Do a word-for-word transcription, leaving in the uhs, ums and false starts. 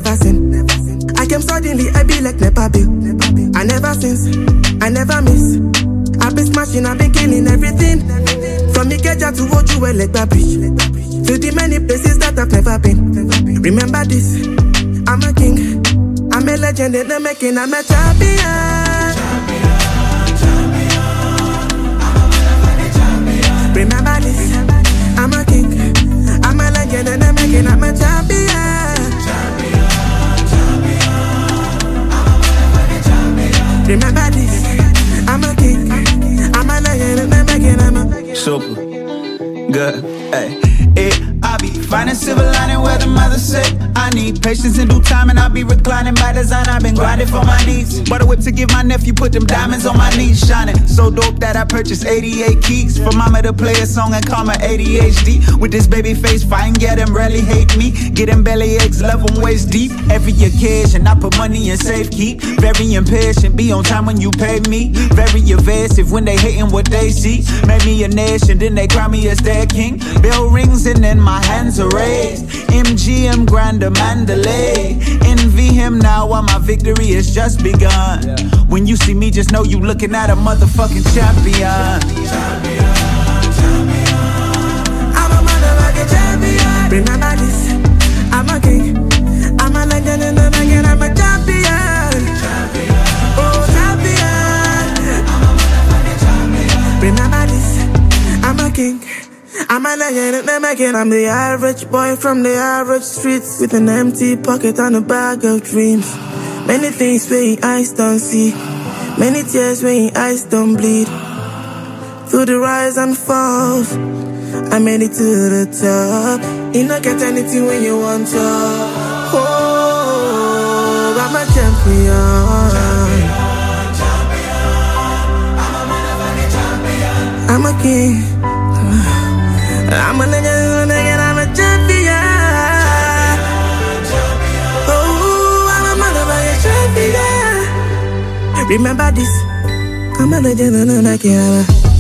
never sin. I came suddenly, I be like Nepa Bill. I never since, I never miss. I been smashing, I been killing everything. From Ikeja to Ojuwe, like Bridge. To the many places that I've never been. Remember this, I'm a king. I'm a legend in the making, I'm a champion. Remember this, I'm a king. I'm a legend in the making, I'm a champion. Remember this, I'm a king. I'm a legend in the making, I'm a super good, hey. It, I be finding silver lining where the mother say I need patience in due time, and I be reclining by design. I've been grinding for my needs. Bought a whip to give my nephew, put them diamonds on my knees, shining so dope that I purchased eighty-eight keys for mama to play a song and call my A D H D. With this baby face, fine, get them rarely hate me. Get them belly aches, love them waist deep. Every occasion, I put money in safe keep. Very impatient, be on time when you pay me. Very evasive when they hating what they see. Made me a nation, then they crown me as their king. Bell rings and then my hands are raised. M G M Grander Mandalay. Envy him now while my victory has just begun. Yeah. When you see me, just know you looking at a motherfucking champion. Champion, champion. I'm a motherfucking champion. Remember this, I'm a king. I'm a legend in the making, I'm a champion. Champion. Oh, champion. I'm a motherfucking champion. Remember this, I'm a king. I'm a legend in the making. I'm the average boy from the average streets, with an empty pocket and a bag of dreams. Many things where your eyes don't see, many tears where your eyes don't bleed. Through the rise and falls, I made it to the top. You don't get anything when you want to. Oh, I'm a champion. Champion, champion. I'm a motherfucking champion. I'm a king. I'm a legend, I'm a champion. Oh, I'm a motherfucking champion. Remember this, I'm a legend, I'm a